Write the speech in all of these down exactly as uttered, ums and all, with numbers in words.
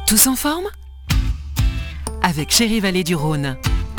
Tous en forme ? Avec Chérie Vallée du Rhône.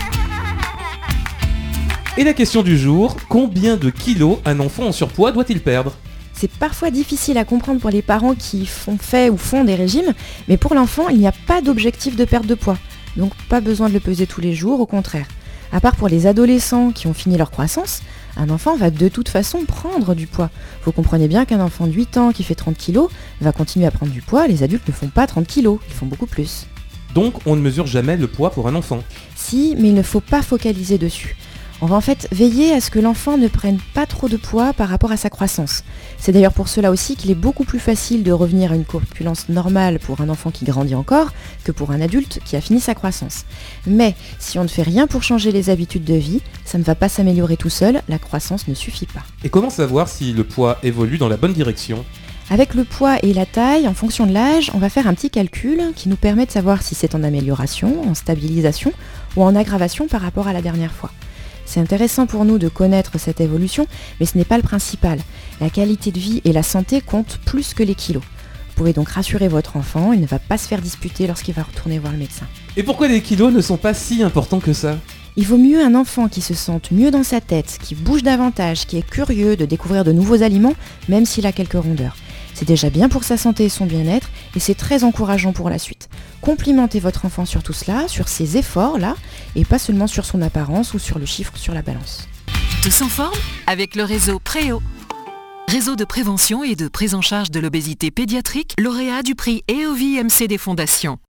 Et la question du jour, combien de kilos un enfant en surpoids doit-il perdre ? C'est parfois difficile à comprendre pour les parents qui font fait ou font des régimes, mais pour l'enfant, il n'y a pas d'objectif de perte de poids. Donc pas besoin de le peser tous les jours, au contraire. À part pour les adolescents qui ont fini leur croissance, un enfant va de toute façon prendre du poids. Vous comprenez bien qu'un enfant de huit ans qui fait trente kilos va continuer à prendre du poids, les adultes ne font pas trente kilos, ils font beaucoup plus. Donc on ne mesure jamais le poids pour un enfant. Si, mais il ne faut pas focaliser dessus. On va en fait veiller à ce que l'enfant ne prenne pas trop de poids par rapport à sa croissance. C'est d'ailleurs pour cela aussi qu'il est beaucoup plus facile de revenir à une corpulence normale pour un enfant qui grandit encore que pour un adulte qui a fini sa croissance. Mais si on ne fait rien pour changer les habitudes de vie, ça ne va pas s'améliorer tout seul, la croissance ne suffit pas. Et comment savoir si le poids évolue dans la bonne direction ? Avec le poids et la taille, en fonction de l'âge, on va faire un petit calcul qui nous permet de savoir si c'est en amélioration, en stabilisation ou en aggravation par rapport à la dernière fois. C'est intéressant pour nous de connaître cette évolution, mais ce n'est pas le principal. La qualité de vie et la santé comptent plus que les kilos. Vous pouvez donc rassurer votre enfant, il ne va pas se faire disputer lorsqu'il va retourner voir le médecin. Et pourquoi les kilos ne sont pas si importants que ça ? Il vaut mieux un enfant qui se sente mieux dans sa tête, qui bouge davantage, qui est curieux de découvrir de nouveaux aliments, même s'il a quelques rondeurs. C'est déjà bien pour sa santé et son bien-être, et c'est très encourageant pour la suite. Complimentez votre enfant sur tout cela, sur ses efforts-là, et pas seulement sur son apparence ou sur le chiffre sur la balance. Tous en forme ? Avec le réseau Préo. Réseau de prévention et de prise en charge de l'obésité pédiatrique, lauréat du prix E O V I M C des fondations.